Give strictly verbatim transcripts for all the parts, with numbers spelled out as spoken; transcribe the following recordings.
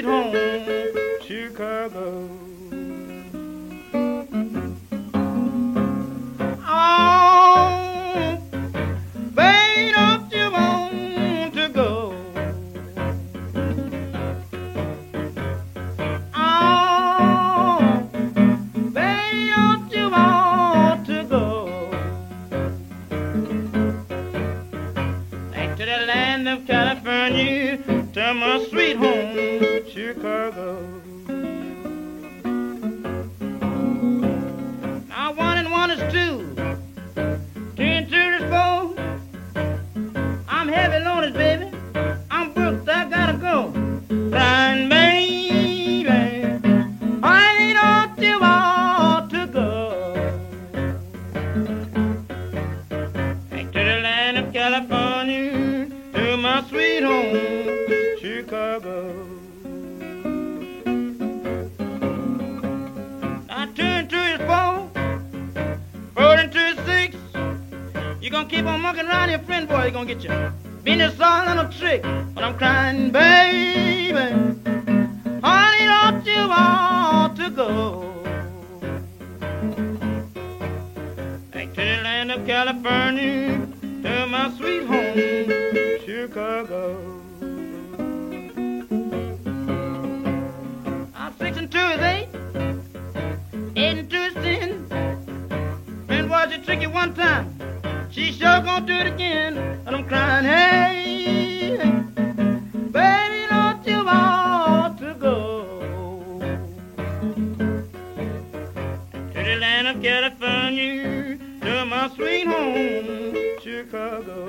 home, Chicago. Oh, baby, don't you want to go? Oh, baby, don't you want to go back to the land of California, to my sweet home, Chicago? Now one and one is two, two and two is four. I'm heavy loaded, baby. I'm booked, I gotta go. Crying, baby, I don't you want to go back to the land of California, to my sweet home, Chicago. Now two and two is four, four and two is six. You gonna keep on mucking around your friend, boy, you gonna get your business all on a trick. But I'm crying, baby, honey, don't you want to go back to the land of California, to my sweet home, Chicago. I'm six and two is eight, eight and two is ten. Friend was a tricky one time, she sure gonna do it again. And I'm crying, hey, baby, don't you want to go to the land of California, to my sweet home, Chicago?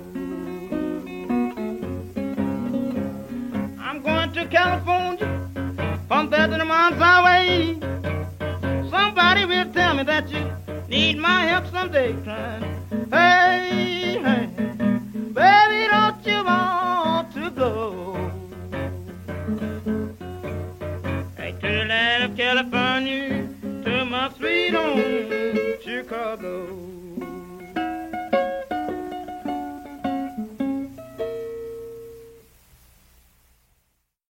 I'm going to California, from there to the mountains highway. Somebody will tell me that you need my help someday. Crying, hey, hey, baby, don't you want to go back to the land of California, to my sweet home,